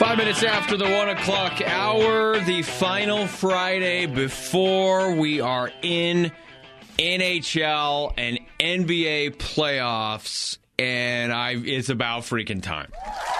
5 minutes after the 1 o'clock hour, the final Friday before we are in NHL and NBA playoffs, and it's about freaking time.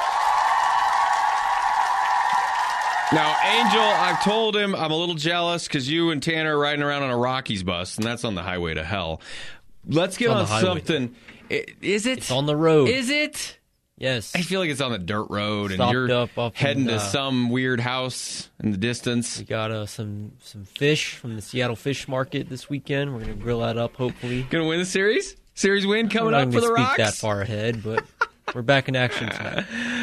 Now, Angel, I've told him I'm a little jealous because you and Tanner are riding around on a Rockies bus, and that's on the highway to hell. Let's get on something. Is it? It's on the road. Is it? Yes. I feel like it's on the dirt road, Stopped and you're up heading to some weird house in the distance. We got some fish from the Seattle Fish Market this weekend. We're going to grill that up, hopefully. Going to win the series? Series win coming up for the Rocks? We're not going to speak that far ahead, but we're back in action tonight.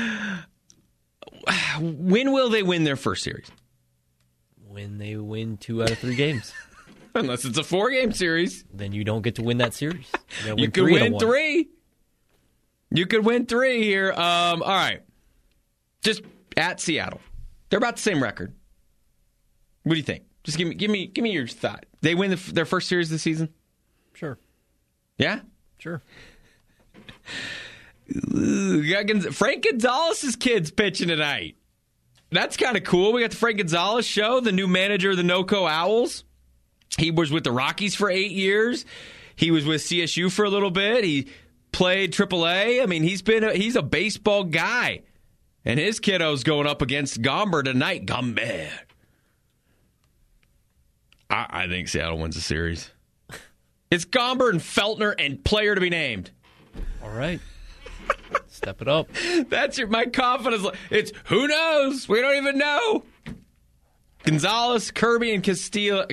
When will they win their first series? When they win 2 out of 3 games. Unless it's a 4-game series. Then you don't get to win that series. You could win 3. You could win 3 here. All right. Just at Seattle. They're about the same record. What do you think? Just give me your thought. They win their first series of the season? Sure. Yeah? Sure. Frank Gonzalez's kids pitching tonight. That's kind of cool. We got the Frank Gonzalez show, the new manager of the NoCo Owls. He was with the Rockies for 8 years. He was with CSU for a little bit. He played AAA. I mean, he's a baseball guy. And his kiddo's going up against Gomber tonight. Gomber. I think Seattle wins the series. It's Gomber and Feltner and player to be named. All right. Step it up. That's my confidence. It's who knows? We don't even know. Gonzalez, Kirby, and Castillo,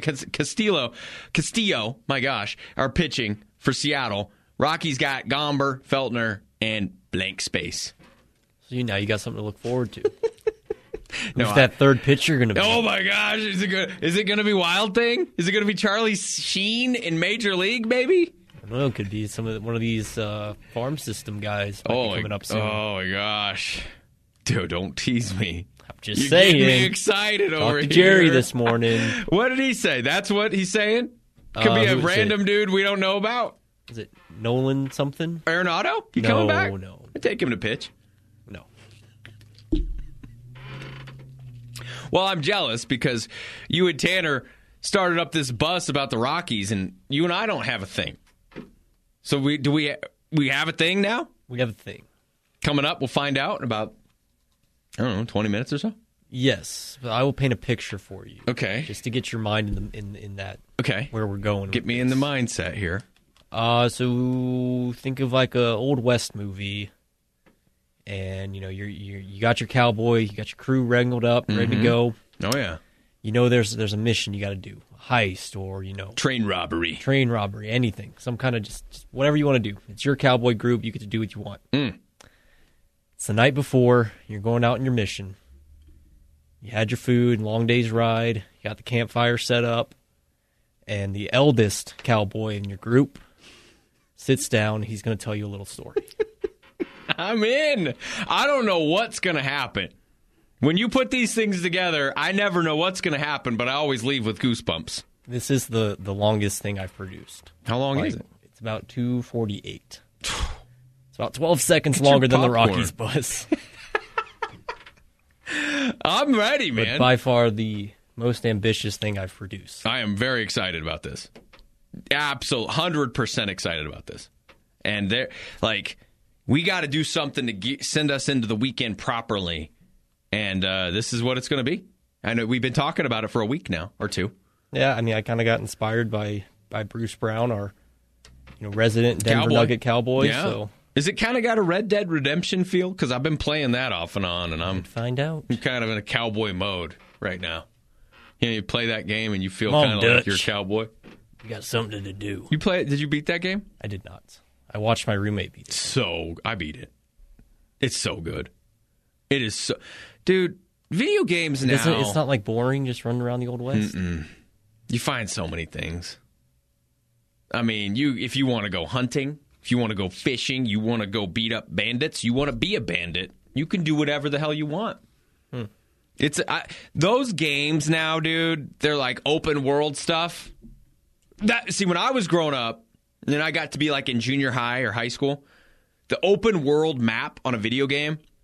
my gosh, are pitching for Seattle. Rockies got Gomber, Feltner, and blank space. So you got something to look forward to. Who's that third pitcher going to be? Oh my gosh, is it going to be Wild Thing? Is it going to be Charlie Sheen in Major League, maybe? I don't know. It could be one of these farm system guys coming up soon. Oh my gosh, dude, don't tease me. I'm just saying. You're getting me excited over here. Talked to Jerry this morning. What did he say? That's what he's saying? Could be a random dude we don't know about. Is it Nolan something? Arenado? You coming back? No. I'd take him to pitch. No. Well, I'm jealous because you and Tanner started up this bus about the Rockies, and you and I don't have a thing. So we have a thing now? We have a thing. Coming up, we'll find out in about, 20 minutes or so? Yes. But I will paint a picture for you. Okay. Just to get your mind in that. Okay. Where we're going. Get me in the mindset here. So think of like a Old West movie, and you got your cowboy, you got your crew wrangled up, ready to go. Oh yeah. There's a mission you got to do, a heist or train robbery, anything, some kind of just whatever you want to do. It's your cowboy group. You get to do what you want. It's the night before. You're going out on your mission. You had your food, long day's ride. You got the campfire set up, and the eldest cowboy in your group sits down. He's going to tell you a little story. I'm in. I don't know what's going to happen. When you put these things together, I never know what's going to happen, but I always leave with goosebumps. This is the longest thing I've produced. How long is it? It's about 2:48. It's about 12 seconds longer than the Rockies bus. I'm ready, man. But by far the most ambitious thing I've produced. I am very excited about this. Absolutely, 100% excited about this. And we got to do something to send us into the weekend properly. And this is what it's going to be. I know we've been talking about it for a week now or two. Yeah, I mean, I kind of got inspired by Bruce Brown, our resident Denver Nugget cowboy. Yeah. So. Is it kind of got a Red Dead Redemption feel? Because I've been playing that off and on, and I'm find out. I'm kind of in a cowboy mode right now. You play that game and you feel kind of like you're a cowboy. You got something to do. You play it? Did you beat that game? I did not. I watched my roommate beat it. So I beat it. It's so good. It is so, dude. Video games now. It's not like boring just running around the Old West. You find so many things. I mean, if you want to go hunting, if you want to go fishing, you want to go beat up bandits, you want to be a bandit, you can do whatever the hell you want. It's those games now, dude. They're like open world stuff. When I was growing up, and I got to be like in junior high or high school, the open world map on a video game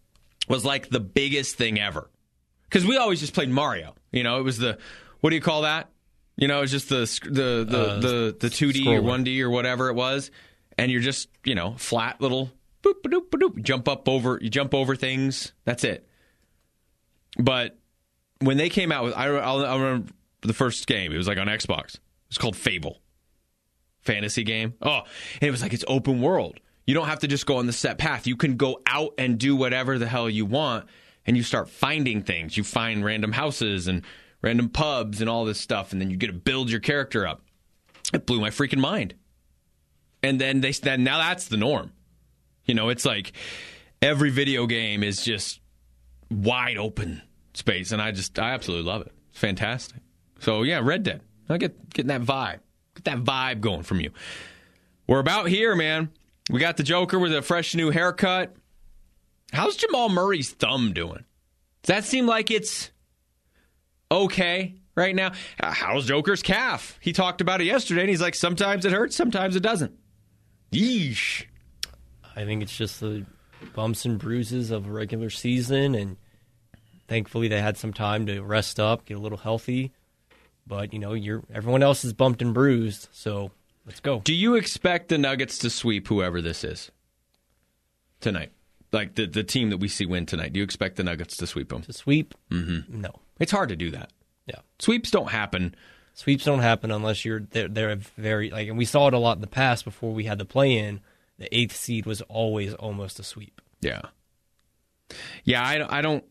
was like the biggest thing ever. Because we always just played Mario. It was the, what do you call that? It was just the 2D or 1D or whatever it was. And you're just, flat little boop, ba-doop, ba-doop. You jump over things. That's it. But when they came out with, I remember the first game. It was like on Xbox. It was called Fable. Fantasy game. Oh, and it was like it's open world. You don't have to just go on the set path. You can go out and do whatever the hell you want, and you start finding things. You find random houses and random pubs and all this stuff, and then you get to build your character up. It blew my freaking mind. And then now that's the norm. It's like every video game is just wide open space, and I absolutely love it. It's fantastic. So yeah, Red Dead. I getting that vibe. Get that vibe going from you. We're about here, man. We got the Joker with a fresh new haircut. How's Jamal Murray's thumb doing? Does that seem like it's okay right now? How's Joker's calf? He talked about it yesterday, and he's like, sometimes it hurts, sometimes it doesn't. Yeesh. I think it's just the bumps and bruises of a regular season, and thankfully they had some time to rest up, get a little healthy. But, everyone else is bumped and bruised, so let's go. Do you expect the Nuggets to sweep whoever this is tonight? Like the team that we see win tonight. Do you expect the Nuggets to sweep them? To sweep? Mm-hmm. No. It's hard to do that. Yeah. Sweeps don't happen. Sweeps don't happen unless they're very, and we saw it a lot in the past before we had the play-in. The 8th seed was always almost a sweep. Yeah. Yeah, I don't.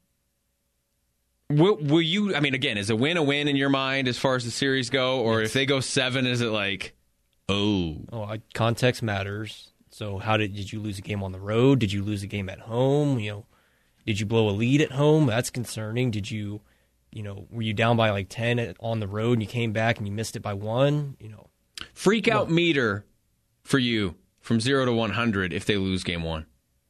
Will you, again, is a win in your mind as far as the series go? Or if they go 7, is it like, context matters. So did you lose a game on the road? Did you lose a game at home? Did you blow a lead at home? That's concerning. Did you, were you down by like 10 on the road and you came back and you missed it by 1? Freak out meter for you from 0 to 100 if they lose game 1.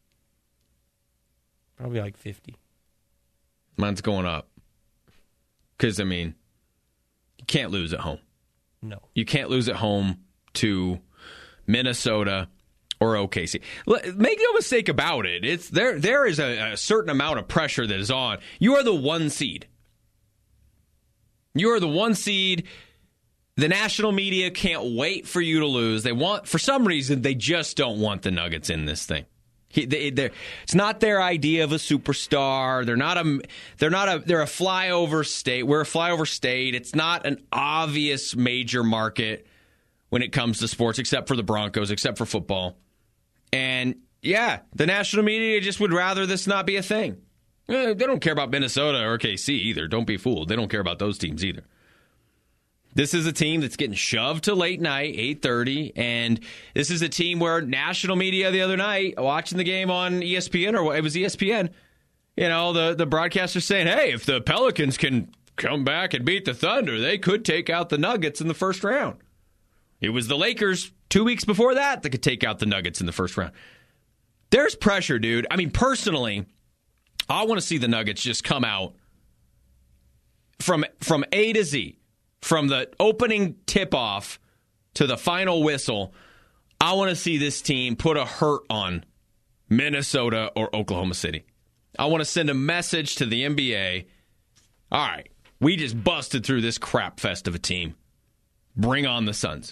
Probably like 50. Mine's going up. Because, you can't lose at home. No. You can't lose at home to Minnesota or OKC. Make no mistake about it. It's there is a certain amount of pressure that is on. You are the 1 seed. You are the 1 seed. The national media can't wait for you to lose. For some reason, they just don't want the Nuggets in this thing. It's not their idea of a superstar. They're a flyover state. We're a flyover state. It's not an obvious major market when it comes to sports, except for the Broncos, except for football. And yeah, the national media just would rather this not be a thing. They don't care about Minnesota or KC either. Don't be fooled. They don't care about those teams either. This is a team that's getting shoved to late night, 8:30, and this is a team where national media the other night, watching the game on ESPN, or it was ESPN, the broadcaster saying, hey, if the Pelicans can come back and beat the Thunder, they could take out the Nuggets in the first round. It was the Lakers 2 weeks before that could take out the Nuggets in the first round. There's pressure, dude. Personally, I want to see the Nuggets just come out from A to Z. From the opening tip-off to the final whistle, I want to see this team put a hurt on Minnesota or Oklahoma City. I want to send a message to the NBA. All right, we just busted through this crap fest of a team. Bring on the Suns.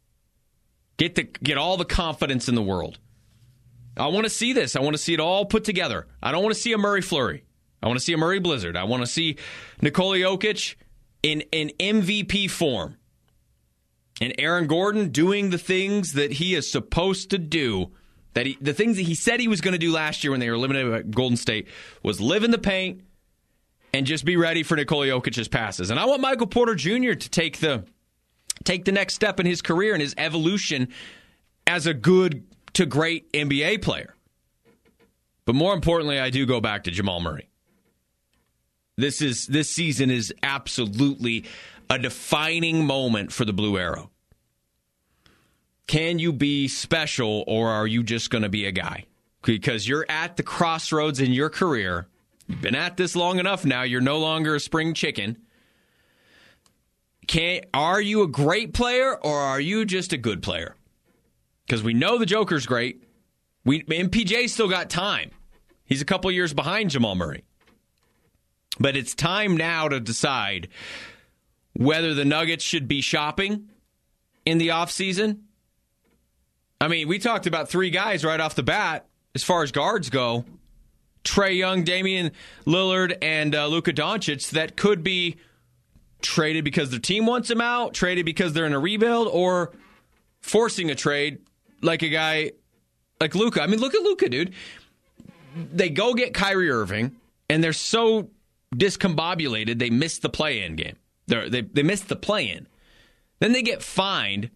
Get all the confidence in the world. I want to see this. I want to see it all put together. I don't want to see a Murray flurry. I want to see a Murray blizzard. I want to see Nikola Jokic in MVP form. And Aaron Gordon doing the things that he is supposed to do. The things that he said he was going to do last year when they were eliminated by Golden State was live in the paint and just be ready for Nikola Jokic's passes. And I want Michael Porter Jr. to take the next step in his career and his evolution as a good to great NBA player. But more importantly, I do go back to Jamal Murray. This season is absolutely a defining moment for the Blue Arrow. Can you be special, or are you just going to be a guy? Because you're at the crossroads in your career. You've been at this long enough now. You're no longer a spring chicken. Are you a great player, or are you just a good player? Because we know the Joker's great. MPJ's still got time. He's a couple years behind Jamal Murray. But it's time now to decide whether the Nuggets should be shopping in the offseason. I mean, we talked about 3 guys right off the bat as far as guards go. Trae Young, Damian Lillard, and Luka Doncic that could be traded because their team wants them out, traded because they're in a rebuild, or forcing a trade like a guy like Luka. I mean, look at Luka, dude. They go get Kyrie Irving, and they're so discombobulated they missed the play-in game. They missed the play-in. Then they get fined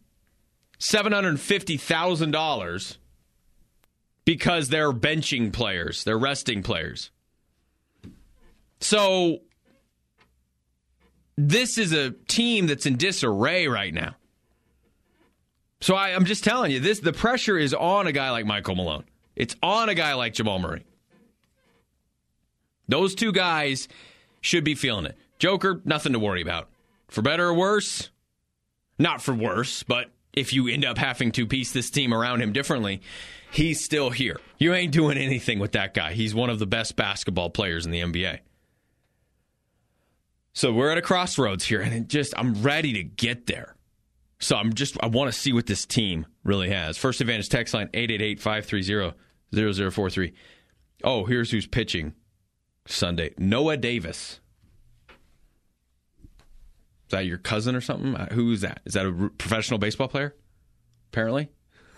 $750,000 because they're benching players. They're resting players. So this is a team that's in disarray right now. So I'm just telling you, the pressure is on a guy like Michael Malone. It's on a guy like Jamal Murray. Those 2 guys should be feeling it. Joker, nothing to worry about. For better or worse, not for worse, but if you end up having to piece this team around him differently, he's still here. You ain't doing anything with that guy. He's one of the best basketball players in the NBA. So we're at a crossroads here, and I'm ready to get there. So I want to see what this team really has. First Advantage text line 888-530-0043. Oh, here's who's pitching Sunday. Noah Davis. Is that your cousin or something? Who is that? Is that a professional baseball player? Apparently.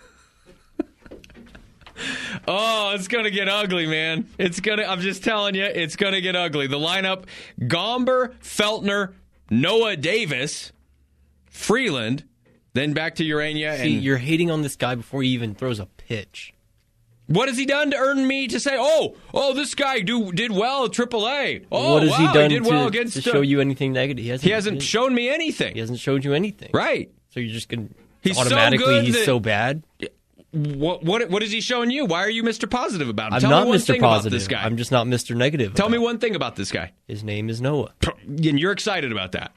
Oh, it's going to get ugly, man. I'm just telling you, it's going to get ugly. The lineup, Gomber, Feltner, Noah Davis, Freeland, then back to Urania. See, you're hating on this guy before he even throws a pitch. What has he done to earn me to say, oh, this guy did well at AAA? Oh, what has he done to show you anything negative? He hasn't shown me anything. He hasn't showed you anything. Right. So you're just going to he's so bad? What is he showing you? Why are you Mr. Positive about him? I'm Tell not me one Mr. thing Positive. About this guy. I'm just not Mr. Negative. Tell me one thing about this guy. His name is Noah. And you're excited about that.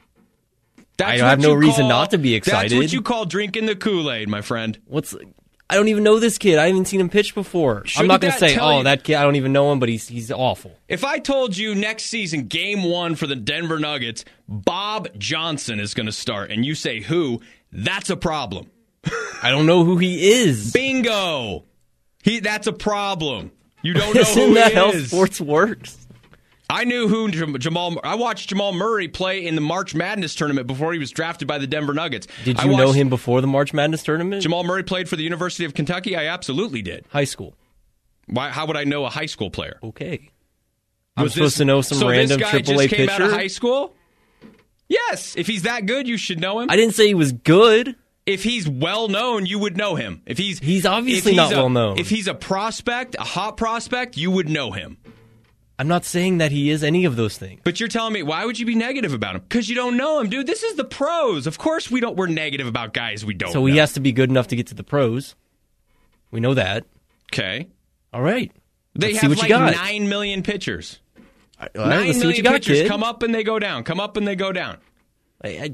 I have no reason not to be excited. That's what you call drinking the Kool-Aid, my friend. I don't even know this kid. I haven't seen him pitch before. I'm not going to say, that kid, I don't even know him, but he's awful. If I told you next season, game 1 for the Denver Nuggets, Bob Johnson is going to start, and you say who, that's a problem. I don't know who he is. Bingo. That's a problem. You don't know who Isn't he that how is. sports works? I knew who I watched Jamal Murray play in the March Madness tournament before he was drafted by the Denver Nuggets. Did you know him before the March Madness tournament? Jamal Murray played for the University of Kentucky? I absolutely did. High school. Why? How would I know a high school player? Okay. I'm supposed to know some random AAA pitcher? So this guy just came out of high school? Yes. If he's that good, you should know him. I didn't say he was good. If he's well known, you would know him. He's obviously not well known. If he's a prospect, a hot prospect, you would know him. I'm not saying that he is any of those things. But you're telling me, why would you be negative about him? Because you don't know him, dude. This is the pros. Of course we're negative about guys we don't know. So he has to be good enough to get to the pros. We know that. Okay. All right. They have like 9 million pitchers. All right, 9 million pitchers come up and they go down. Come up and they go down. Okay,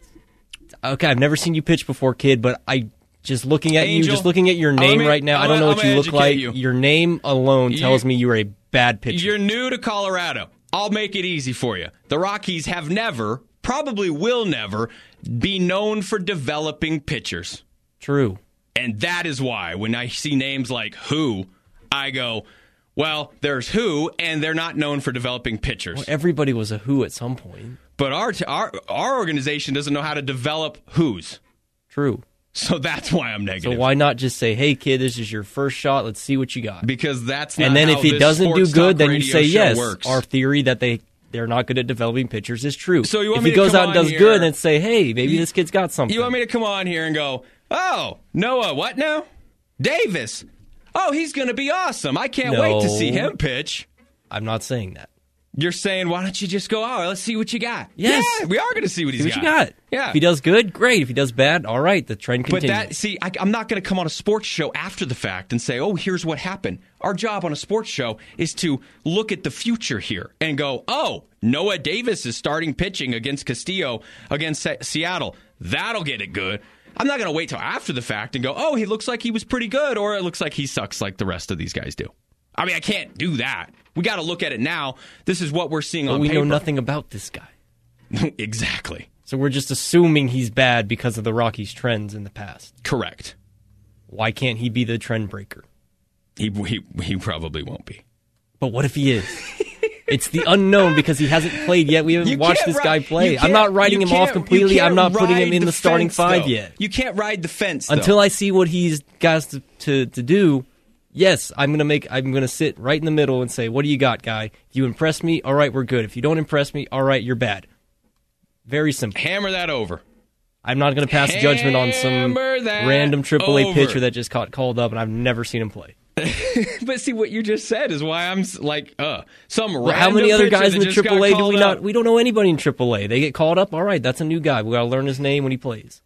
I've never seen you pitch before, kid, but just looking at you, just looking at your name right now, I don't know what you look like. Your name alone tells me you're a bad pitcher. You're new to Colorado. I'll make it easy for you. The Rockies have never, probably will never, be known for developing pitchers. True. And that is why when I see names like who, I go, well, there's who, and they're not known for developing pitchers. Well, everybody was a who at some point. But our organization doesn't know how to develop who's. True. So that's why I'm negative. So why not just say, hey, kid, this is your first shot. Let's see what you got. Because that's not and then how if he doesn't do good, then you say, yes, works. Our theory that they're not good at developing pitchers is true. So you want if me he to goes come out and does here, good, then say, hey, maybe this kid's got something. You want me to come on here and go, oh, Noah, what now? Davis. Oh, he's going to be awesome. I can't wait to see him pitch. I'm not saying that. You're saying, why don't you just go, let's see what you got. Yes. Yeah, we are going to see what he's got. See what you got. Yeah. If he does good, great. If he does bad, all right, the trend continues. But I'm not going to come on a sports show after the fact and say, oh, here's what happened. Our job on a sports show is to look at the future here and go, oh, Noah Davis is starting pitching against Castillo against Seattle. That'll get it good. I'm not going to wait till after the fact and go, oh, he looks like he was pretty good, or it looks like he sucks like the rest of these guys do. I mean, I can't do that. We got to look at it now. This is what we're seeing on paper. We know nothing about this guy. Exactly. So we're just assuming he's bad because of the Rockies' trends in the past. Correct. Why can't he be the trend breaker? He probably won't be. But what if he is? It's the unknown because he hasn't played yet. We haven't watched this guy play. I'm not writing him off completely. I'm not putting him in the starting five yet. You can't ride the fence, though. Until I see what he's got to do. Yes, I'm gonna sit right in the middle and say, what do you got, guy? If you impress me, all right, we're good. If you don't impress me, all right, you're bad. Very simple. Hammer that over. I'm not going to pass judgment on some random AAA pitcher that just got called up and I've never seen him play. But see, what you just said is why I'm like, some random how many other guys in the AAA do we not? We don't know anybody in AAA. They get called up. All right, that's a new guy. We got to learn his name when he plays.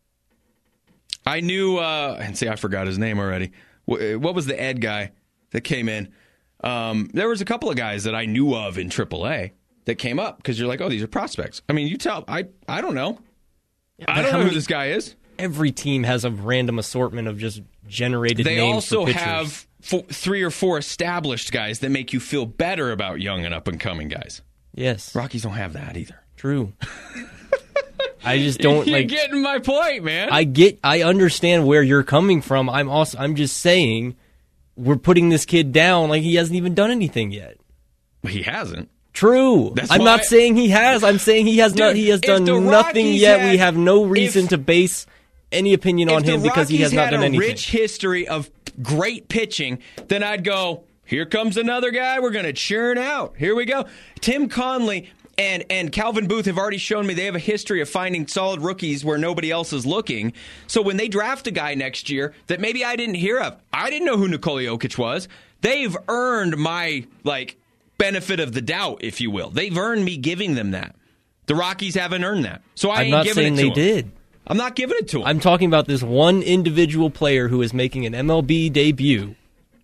I knew, and see, I forgot his name already. What was the Ed guy that came in? There was a couple of guys that I knew of in AAA that came up because you're like, oh, these are prospects. I mean, you tell, I don't know. Yeah, I don't know who this guy is. Every team has a random assortment of just generated names for pitchers. They also have 3 or 4 established guys that make you feel better about young and up-and-coming guys. Yes. Rockies don't have that either. True. I just don't You're getting my point, man. I understand where you're coming from. I'm just saying we're putting this kid down like he hasn't even done anything yet. He hasn't. True. I'm not saying he has. I'm saying he has not. He has done nothing yet. We have no reason to base any opinion on him because he has not done anything. If the Rockies had a rich history of great pitching, then I'd go, here comes another guy we're going to churn out. Here we go. Tim Conley and Calvin Booth have already shown me they have a history of finding solid rookies where nobody else is looking. So when they draft a guy next year that maybe I didn't hear of, I didn't know who Nikola Jokic was. They've earned my, benefit of the doubt, if you will. They've earned me giving them that. The Rockies haven't earned that. So I'm not saying they did. I'm not giving it to them. I'm talking about this one individual player who is making an MLB debut.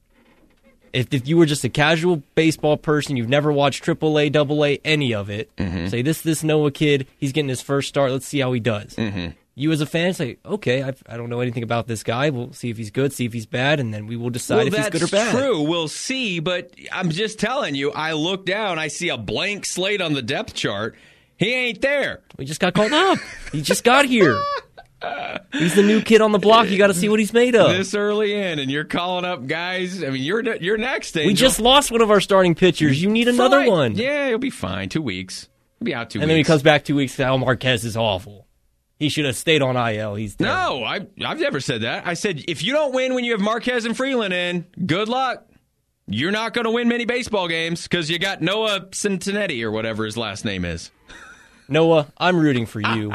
If you were just a casual baseball person, you've never watched AAA, AA, any of it, say, this Noah kid, he's getting his first start, let's see how he does. You as a fan say, okay, I don't know anything about this guy. We'll see if he's good, see if he's bad, and then we will decide if he's good or bad. That's true. We'll see, but I'm just telling you, I look down, I see a blank slate on the depth chart. He ain't there. We just got called up. He just got here. He's the new kid on the block. You got to see what he's made of. This early in, and you're calling up guys. I mean, you're next. Angel. We just lost one of our starting pitchers. You need another one. Yeah, he'll be fine. 2 weeks. He'll be out 2 weeks. And then he comes back 2 weeks. Al Marquez is awful. He should have stayed on IL. He's terrible. No, I've never said that. I said if you don't win when you have Marquez and Freeland in, good luck. You're not going to win many baseball games because you got Noah Centinelli or whatever his last name is. Noah, I'm rooting for you.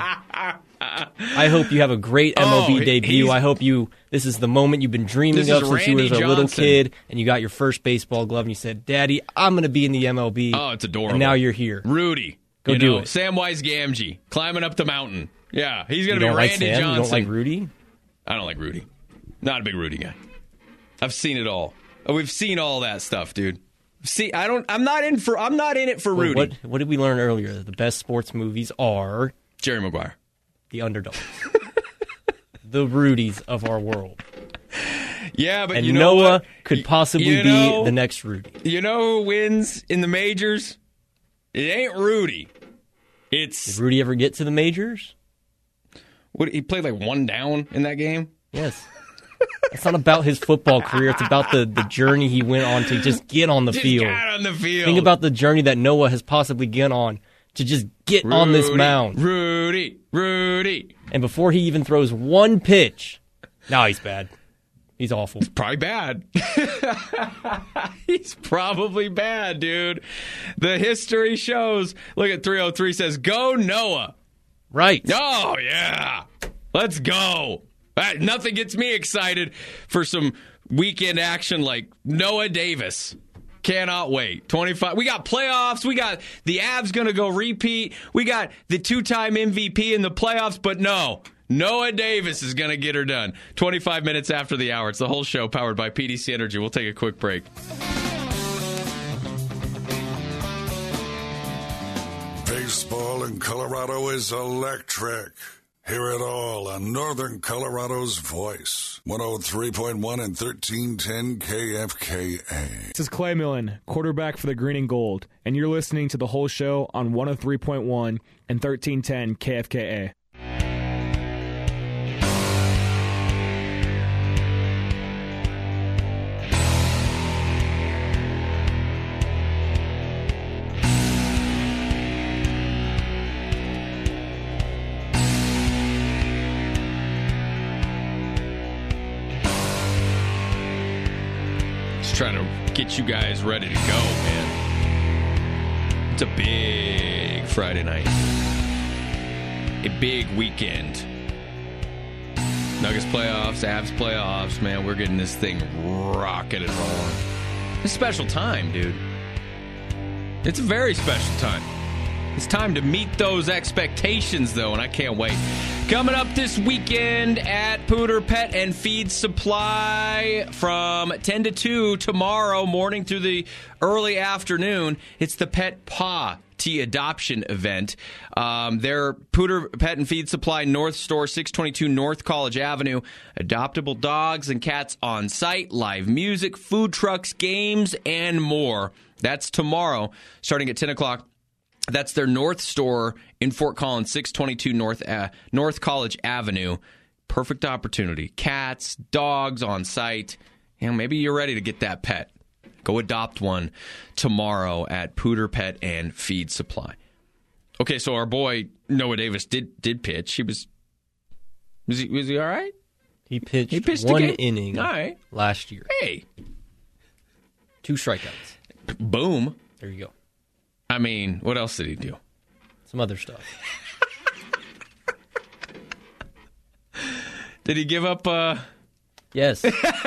I hope you have a great MLB debut. I hope this is the moment you've been dreaming of since you were a little kid and you got your first baseball glove and you said, Daddy, I'm going to be in the MLB. Oh, it's adorable. And now you're here. Rudy. Go do it. Samwise Gamgee climbing up the mountain. Yeah, he's going to be Randy Johnson. You don't like Rudy? I don't like Rudy. Not a big Rudy guy. I've seen it all. We've seen all that stuff, dude. See, I'm not in it for Rudy. What did we learn earlier? The best sports movies are Jerry Maguire. The underdog. The Rudys of our world. Yeah, but and you know Noah what? could possibly be the next Rudy. You know who wins in the majors? It ain't Rudy. Did Rudy ever get to the majors? He played like one down in that game? Yes. It's not about his football career. It's about the journey he went on to just get on the field. Get on the field. Think about the journey that Noah has possibly gone on to just get on this mound. Rudy. And before he even throws one pitch, now he's bad. He's awful. He's probably bad. He's probably bad, dude. The history shows. Look at 303 says, go Noah. Right. Oh, yeah. Let's go. Nothing gets me excited for some weekend action like Noah Davis. Cannot wait. 25. We got playoffs. We got the Avs going to go repeat. We got the 2-time MVP in the playoffs. But no, Noah Davis is going to get her done. 25 minutes after the hour. It's the whole show powered by PDC Energy. We'll take a quick break. Baseball in Colorado is electric. Hear it all on Northern Colorado's Voice. 103.1 and 1310 KFKA. This is Clay Millen, quarterback for the Green and Gold, and you're listening to The Whole Show on 103.1 and 1310 KFKA. Trying to get you guys ready to go, man. It's a big Friday night. A big weekend. Nuggets playoffs, Avs playoffs, man. We're getting this thing rocking and rolling. It's a special time, dude. It's a very special time. It's time to meet those expectations, though, and I can't wait. Coming up this weekend at Pooter Pet and Feed Supply from 10 to 2 tomorrow morning through the early afternoon. It's the Pet Paw Tea Adoption event. Their Pooter Pet and Feed Supply North Store, 622 North College Avenue. Adoptable dogs and cats on site, live music, food trucks, games, and more. That's tomorrow, starting at 10 o'clock. That's their North Store in Fort Collins, 622 North College Avenue. Perfect opportunity. Cats, dogs on site. You know, maybe you're ready to get that pet. Go adopt one tomorrow at Pooter Pet and Feed Supply. Okay, so our boy Noah Davis did pitch. He was he all right? He pitched one inning all right. last year. Hey. 2 strikeouts. Boom. There you go. I mean, what else did he do? Some other stuff. Did he give up? Yes.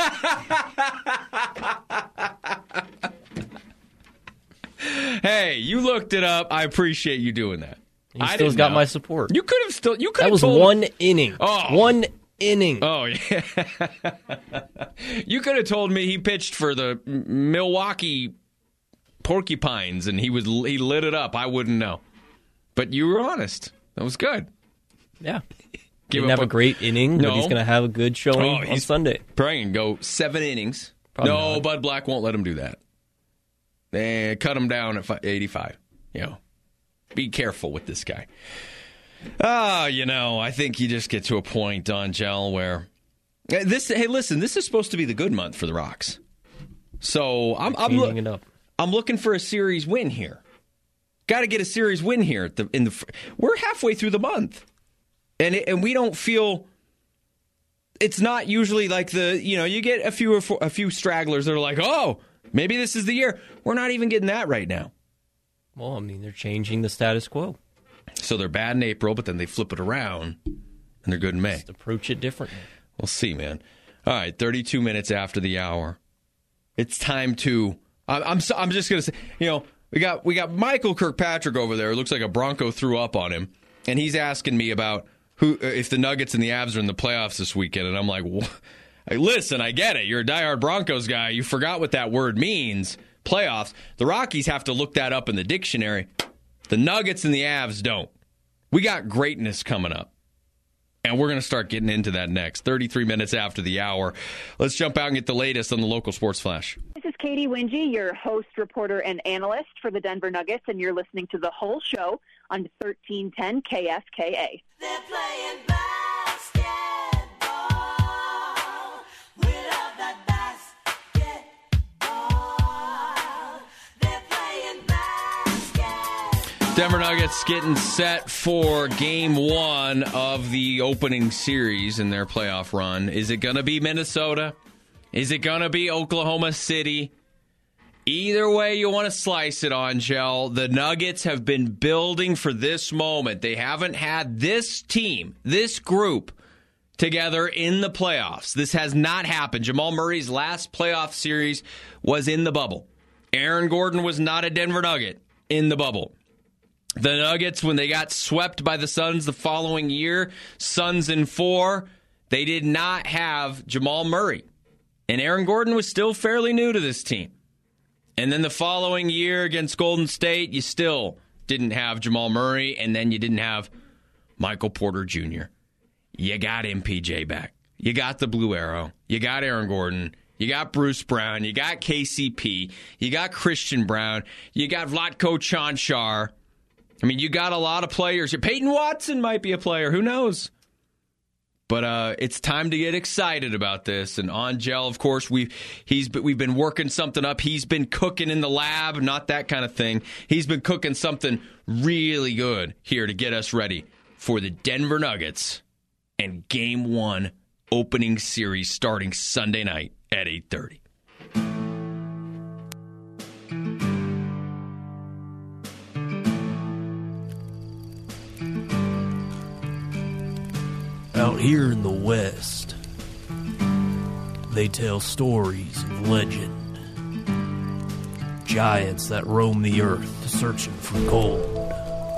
Hey, you looked it up. I appreciate you doing that. He still's got my support. You could have still. You could. That was one inning. Oh. 1 inning. Oh yeah. You could have told me he pitched for the Milwaukee Porcupines and he lit it up. I wouldn't know. But you were honest. That was good. Yeah. Didn't have a great inning, but he's going to have a good showing on Sunday. Probably going to go 7 innings. Probably no, not. Bud Black won't let him do that. They cut him down at 85. You know, be careful with this guy. I think you just get to a point, Don Gel, where hey, listen, this is supposed to be the good month for the Rocks. So I'm looking for a series win here. Got to get a series win here. We're halfway through the month, and we don't feel. It's not usually like you get a few stragglers that are like, oh, maybe this is the year. We're not even getting that right now. Well, I mean, they're changing the status quo. So they're bad in April, but then they flip it around, and they're good in May. Just approach it differently. We'll see, man. All right, 32 minutes after the hour. It's time to. I'm just gonna say, we got Michael Kirkpatrick over there. It looks like a Bronco threw up on him, and he's asking me about if the Nuggets and the Avs are in the playoffs this weekend, and I'm like, listen, I get it. You're a diehard Broncos guy. You forgot what that word means. Playoffs. The Rockies have to look that up in the dictionary. The Nuggets and the Avs don't. We got greatness coming up. And we're going to start getting into that next. 33 minutes after the hour. Let's jump out and get the latest on the local sports flash. This is Katie Wingy, your host, reporter, and analyst for the Denver Nuggets, and you're listening to The Whole Show on 1310 KFKA. They're playing basketball without that basketball. They're playing basketball. Denver Nuggets getting set for Game 1 of the opening series in their playoff run. Is it going to be Minnesota? Is it going to be Oklahoma City? Either way you want to slice it, Angel, the Nuggets have been building for this moment. They haven't had this team, this group, together in the playoffs. This has not happened. Jamal Murray's last playoff series was in the bubble. Aaron Gordon was not a Denver Nugget in the bubble. The Nuggets, when they got swept by the Suns the following year, Suns in 4, they did not have Jamal Murray. And Aaron Gordon was still fairly new to this team. And then the following year against Golden State, you still didn't have Jamal Murray, and then you didn't have Michael Porter Jr. you got MPJ back. You got the Blue Arrow. You got Aaron Gordon. You got Bruce Brown. You got KCP. You got Christian Brown. You got Vlatko Čančar. I mean, you got a lot of players. Peyton Watson might be a player. Who knows? But it's time to get excited about this. And Angel, of course, we've been working something up. He's been cooking in the lab, not that kind of thing. He's been cooking something really good here to get us ready for the Denver Nuggets and Game 1 opening series starting Sunday night at 8:30. Out here in the West, they tell stories of legend. Giants that roam the earth searching for gold.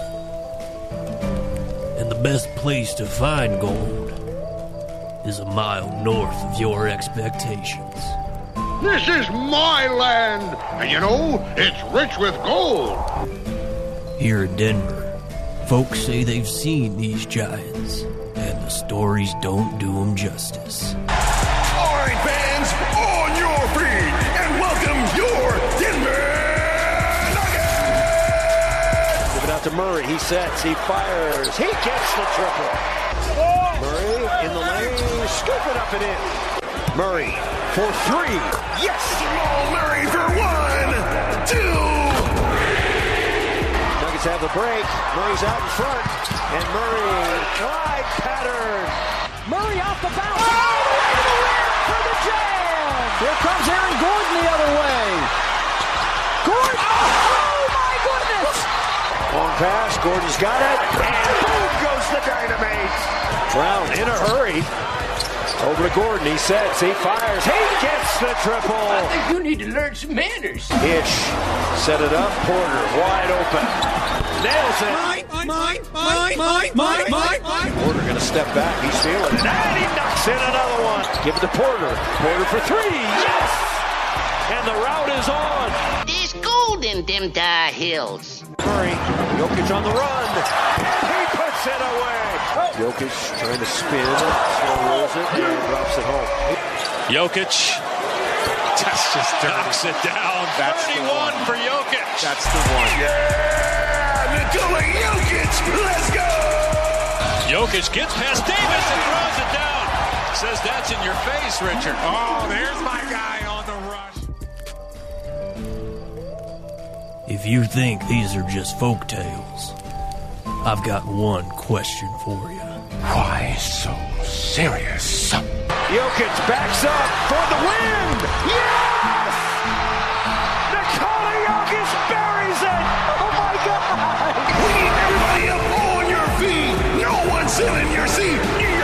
And the best place to find gold is a mile north of your expectations. This is my land, and you know, it's rich with gold. Here in Denver, folks say they've seen these giants, and the stories don't do them justice. All right, fans, on your feet, and welcome your Denver Nuggets! Give it out to Murray. He sets, he fires, he gets the triple. Murray in the lane, scoop it up and in. Murray for three. Yes! Jamal Murray for 1, 2. Nuggets have the break. Murray's out in front. And Murray, glide pattern. Murray off the bounce. Oh! For the jam! Here comes Aaron Gordon the other way. Gordon! Oh my goodness! Long pass, Gordon's got it. And boom goes the dynamite. Brown in a hurry. Over to Gordon, he sets, he fires, he gets the triple. I think you need to learn some manners. Ish, set it up, Porter, wide open. Nails it. Mine. Porter gonna step back, he's feeling it. And he knocks in another one. Give it to Porter. Porter for three, yes! And the route is on. There's gold in them dire hills. Murray, Jokic on the run. He puts it away. Jokic trying to spin, slow rolls it, and drops it home. Jokic. That's just knocks it down. That's 31 for Jokic. That's the one. Yeah! Nikola Jokic, let's go! Jokic gets past Davis and throws it down. Says that's in your face, Richard. Oh, there's my guy on the rush. If you think these are just folk tales, I've got one question for you. Why so serious? Jokic backs up for the win. Yes! Nikola Jokic buries it. Oh my God! We need everybody up on your feet. No one sit in your seat.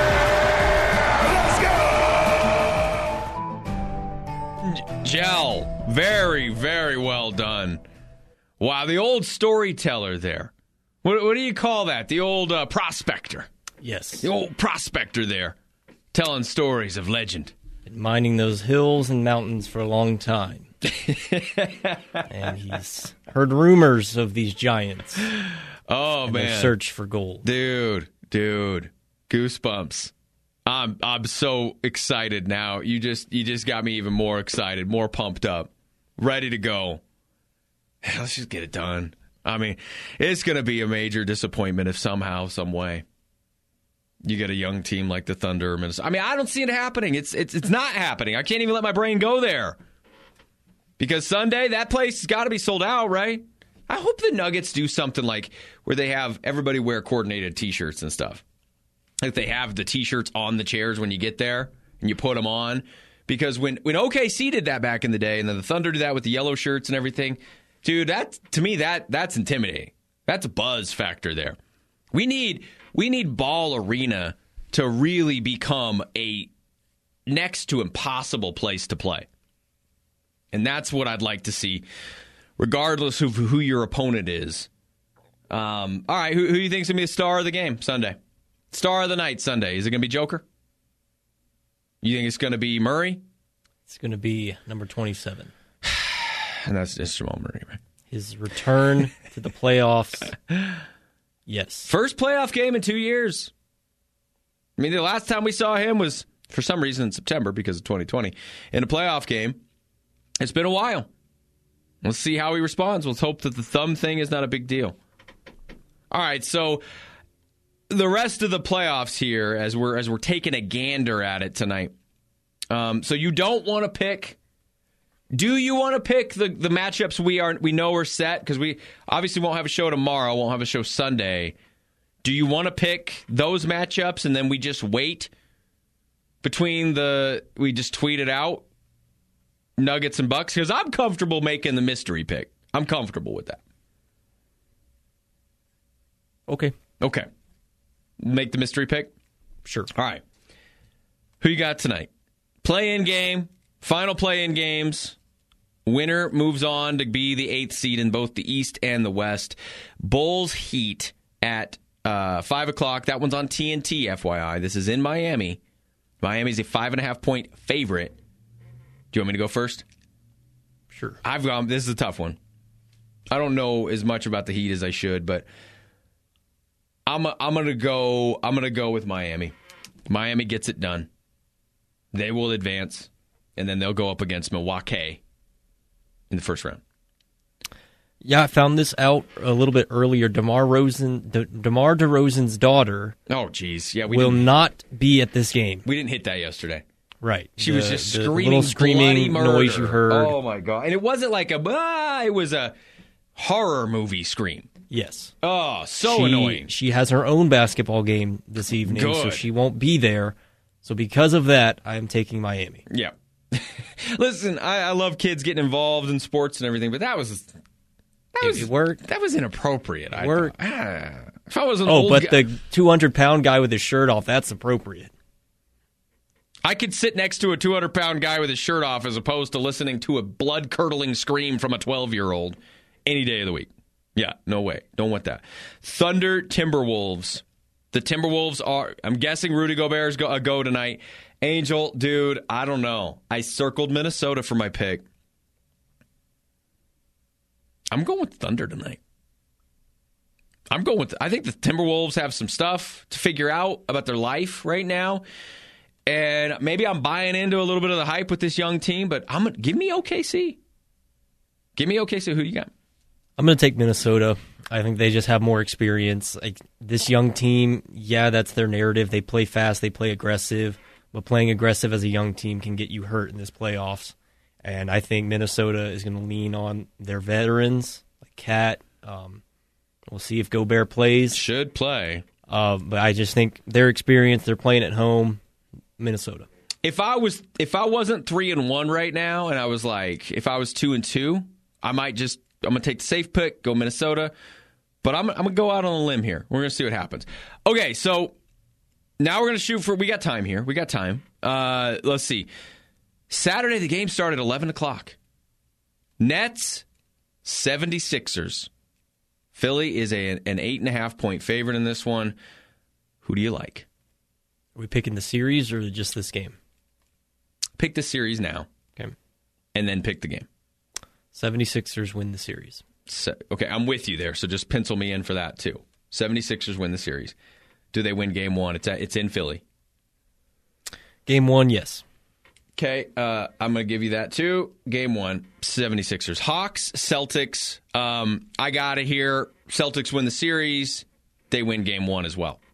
Yeah! Let's go! Gel, very, very well done. Wow, the old storyteller there. What do you call that? The old prospector. Yes. The old prospector there, telling stories of legend. Been mining those hills and mountains for a long time. And he's heard rumors of these giants. Oh, and man. their search for gold. Dude. Goosebumps. I'm so excited now. You just got me even more excited, more pumped up, ready to go. Let's just get it done. I mean, it's going to be a major disappointment if somehow, some way, you get a young team like the Thunder or Minnesota. I mean, I don't see it happening. It's not happening. I can't even let my brain go there. Because Sunday, that place has got to be sold out, right? I hope the Nuggets do something like where they have everybody wear coordinated T-shirts and stuff. Like they have the T-shirts on the chairs when you get there and you put them on. Because when OKC did that back in the day, and then the Thunder did that with the yellow shirts and everything, dude, to me, that's intimidating. That's a buzz factor there. We need Ball Arena to really become a next to impossible place to play. And that's what I'd like to see, regardless of who your opponent is. All right, who do you think is going to be the star of the game Sunday? Star of the night Sunday. Is it going to be Joker? You think it's going to be Murray? It's going to be number 27. And that's just Jamal Murray, right? His return to the playoffs. Yes. First playoff game in 2 years. I mean, the last time we saw him was, for some reason, in September because of 2020, in a playoff game. It's been a while. Let's see how he responds. Let's hope that the thumb thing is not a big deal. All right, so the rest of the playoffs here, as we're taking a gander at it tonight. So you don't want to pick. Do you want to pick the matchups we know are set? Because we obviously won't have a show tomorrow, won't have a show Sunday. Do you want to pick those matchups and then we just wait between we just tweet it out, Nuggets and Bucks? Because I'm comfortable making the mystery pick. I'm comfortable with that. Okay. Make the mystery pick? Sure. All right. Who you got tonight? Play-in game, final play-in games. Winner moves on to be the 8th seed in both the East and the West. Bulls Heat at 5 o'clock. That one's on TNT, FYI. This is in Miami. Miami's a 5.5-point favorite. Do you want me to go first? Sure. This is a tough one. I don't know as much about the Heat as I should, but I'm gonna go with Miami. Miami gets it done. They will advance, and then they'll go up against Milwaukee in the first round. Yeah, I found this out a little bit earlier. DeMar DeRozan's daughter will not be at this game. We didn't hit that yesterday. Right. She was just screaming, little screaming bloody noise you heard. Oh, my God. And it wasn't like it was a horror movie scream. Yes. Oh, annoying. She has her own basketball game this evening, so Good. she won't be there. So because of that, I am taking Miami. Yeah. Listen, I love kids getting involved in sports and everything, but it worked. That was inappropriate. It worked. If I was an old guy, the 200-pound guy with his shirt off, that's appropriate. I could sit next to a 200-pound guy with his shirt off as opposed to listening to a blood-curdling scream from a 12-year-old any day of the week. Yeah, no way. Don't want that. Thunder Timberwolves. The Timberwolves I'm guessing Rudy Gobert's a go tonight. Angel, dude, I don't know. I circled Minnesota for my pick. I'm going with Thunder tonight. I think the Timberwolves have some stuff to figure out about their life right now. And maybe I'm buying into a little bit of the hype with this young team, but give me OKC. Give me OKC. Who you got? I'm going to take Minnesota. I think they just have more experience. Like this young team, yeah, that's their narrative. They play fast, they play aggressive, but playing aggressive as a young team can get you hurt in this playoffs. And I think Minnesota is going to lean on their veterans, like Cat. We'll see if Gobert plays. Should play. But I just think their experience, they're playing at home, Minnesota. If I wasn't 3-1 right now, and I was like, if I was 2-2, I'm going to take the safe pick, go Minnesota. But I'm going to go out on a limb here. We're going to see what happens. Okay, so now we're going to shoot we got time here. We got time. Let's see. Saturday, the game started at 11 o'clock. Nets, 76ers. Philly is an 8.5-point favorite in this one. Who do you like? Are we picking the series or just this game? Pick the series now. Okay. And then pick the game. 76ers win the series. Okay, I'm with you there, so just pencil me in for that, too. 76ers win the series. Do they win game one? It's in Philly. Game one, yes. Okay, I'm going to give you that, too. Game one, 76ers. Hawks, Celtics. I got it here. Celtics win the series. They win game one as well.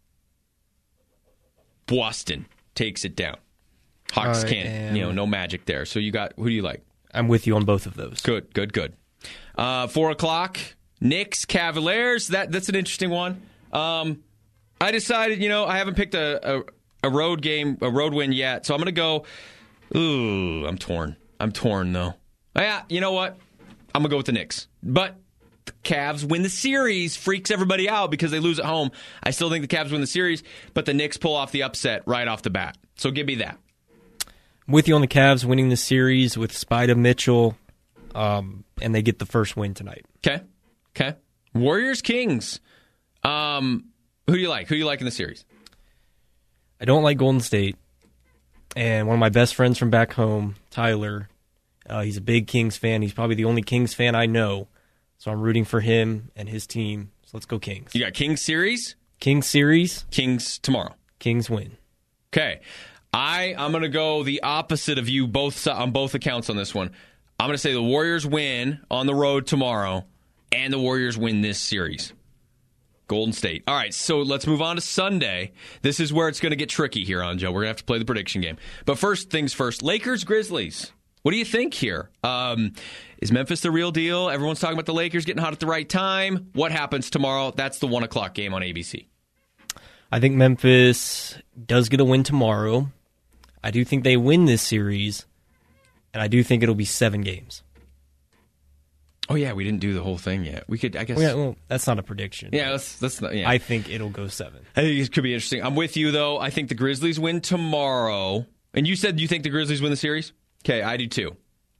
Boston takes it down. Hawks can't, no magic there. So who do you like? I'm with you on both of those. Good. 4 o'clock, Knicks, Cavaliers. That's an interesting one. I decided, I haven't picked a road game, a road win yet, so I'm going to go. Ooh, I'm torn. Though. Yeah, you know what? I'm going to go with the Knicks. But the Cavs win the series, freaks everybody out because they lose at home. I still think the Cavs win the series, but the Knicks pull off the upset right off the bat. So give me that. I'm with you on the Cavs winning the series with Spida Mitchell, and they get the first win tonight. Okay. Warriors, Kings. Who do you like? Who do you like in the series? I don't like Golden State. And one of my best friends from back home, Tyler, he's a big Kings fan. He's probably the only Kings fan I know. So I'm rooting for him and his team. So let's go Kings. You got Kings series? Kings series. Kings tomorrow. Kings win. Okay. I'm going to go the opposite of you on both accounts on this one. I'm going to say the Warriors win on the road tomorrow, and the Warriors win this series. Golden State. All right, so let's move on to Sunday. This is where it's going to get tricky here, Anjo. We're going to have to play the prediction game. But first things first, Lakers-Grizzlies. What do you think here? Is Memphis the real deal? Everyone's talking about the Lakers getting hot at the right time. What happens tomorrow? That's the 1 o'clock game on ABC. I think Memphis does get a win tomorrow. I do think they win this series, and I do think it'll be 7 games. Oh, yeah, we didn't do the whole thing yet. We could, I guess. Well, that's not a prediction. Yeah, that's not, yeah. I think it'll go 7. I think it could be interesting. I'm with you, though. I think the Grizzlies win tomorrow. And you said you think the Grizzlies win the series? Okay, I do too.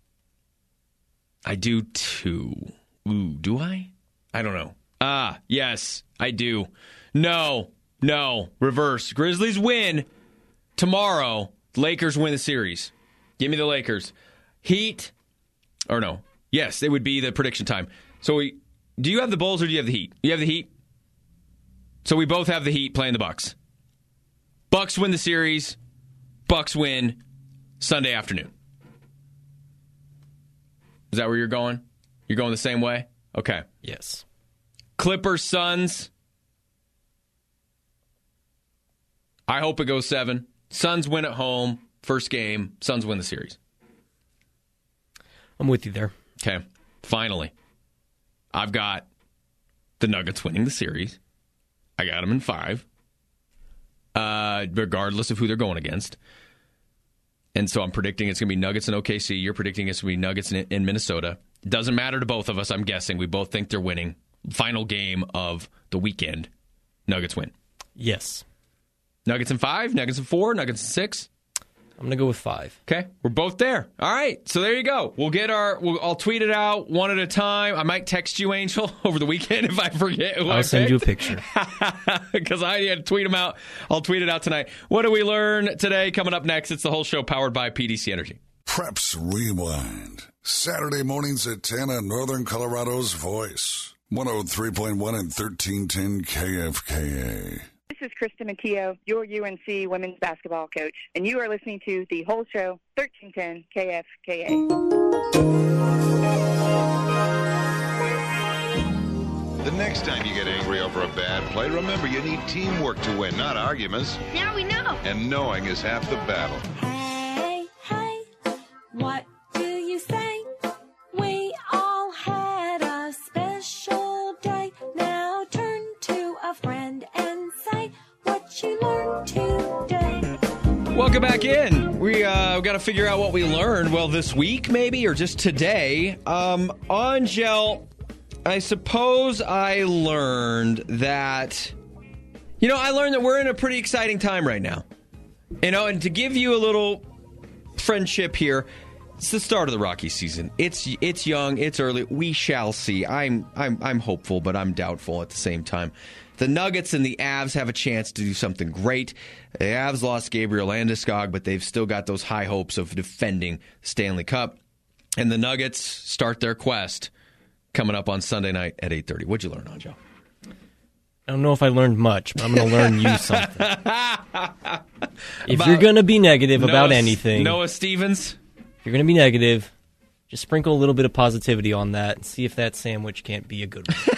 Ooh, do I? I don't know. Yes, I do. No, reverse. Grizzlies win tomorrow. Lakers win the series. Give me the Lakers. Heat, or no. Yes, it would be the prediction time. So do you have the Bulls or do you have the Heat? You have the Heat? So we both have the Heat playing the Bucks. Bucks win the series. Bucks win Sunday afternoon. Is that where you're going? You're going the same way? Okay. Yes. Clippers, Suns. I hope it goes 7. Suns win at home. First game. Suns win the series. I'm with you there. Okay. Finally. I've got the Nuggets winning the series. I got them in 5. Regardless of who they're going against. And so I'm predicting it's going to be Nuggets in OKC. You're predicting it's going to be Nuggets in Minnesota. It doesn't matter to both of us, I'm guessing. We both think they're winning. Final game of the weekend. Nuggets win. Yes. Nuggets in 5, Nuggets in 4, Nuggets in 6. I'm going to go with 5. Okay, we're both there. All right, so there you go. I'll tweet it out one at a time. I might text you, Angel, over the weekend if I forget who I'll send you a picture. Because I had to tweet them out. I'll tweet it out tonight. What do we learn today? Coming up next, it's the whole show powered by PDC Energy. Preps Rewind. Saturday mornings at 10 on Northern Colorado's Voice. 103.1 and 1310 KFKA. This is Krista Matteo, your UNC women's basketball coach, and you are listening to The Whole Show, 1310 KFKA. The next time you get angry over a bad play, remember you need teamwork to win, not arguments. Now we know. And knowing is half the battle. Hey, what do you say? We all had a special day. Now turn to a friend and say what you learned today. Welcome back in. We got to figure out what we learned. Well, this week maybe, or just today. Angel, I suppose I learned that, we're in a pretty exciting time right now. And to give you a little friendship here, it's the start of the Rockies season. It's young, it's early. We shall see. I'm hopeful, but I'm doubtful at the same time. The Nuggets and the Avs have a chance to do something great. The Avs lost Gabriel Landeskog, but they've still got those high hopes of defending Stanley Cup. And the Nuggets start their quest coming up on Sunday night at 8:30. What'd you learn, Anjo? I don't know if I learned much, but I'm going to learn you something. If you're going to be negative about anything, Noah Stevens, if you're going to be negative, just sprinkle a little bit of positivity on that and see if that sandwich can't be a good one.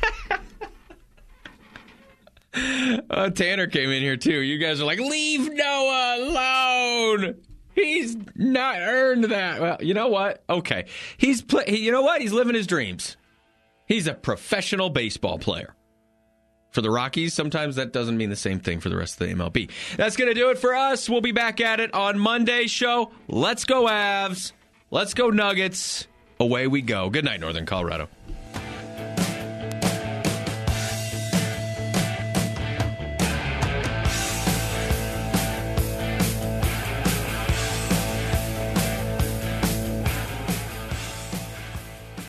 Tanner came in here, too. You guys are like, leave Noah alone. He's not earned that. Well, you know what? Okay. You know what? He's living his dreams. He's a professional baseball player. For the Rockies, sometimes that doesn't mean the same thing for the rest of the MLB. That's going to do it for us. We'll be back at it on Monday's show. Let's go Avs. Let's go Nuggets. Away we go. Good night, Northern Colorado.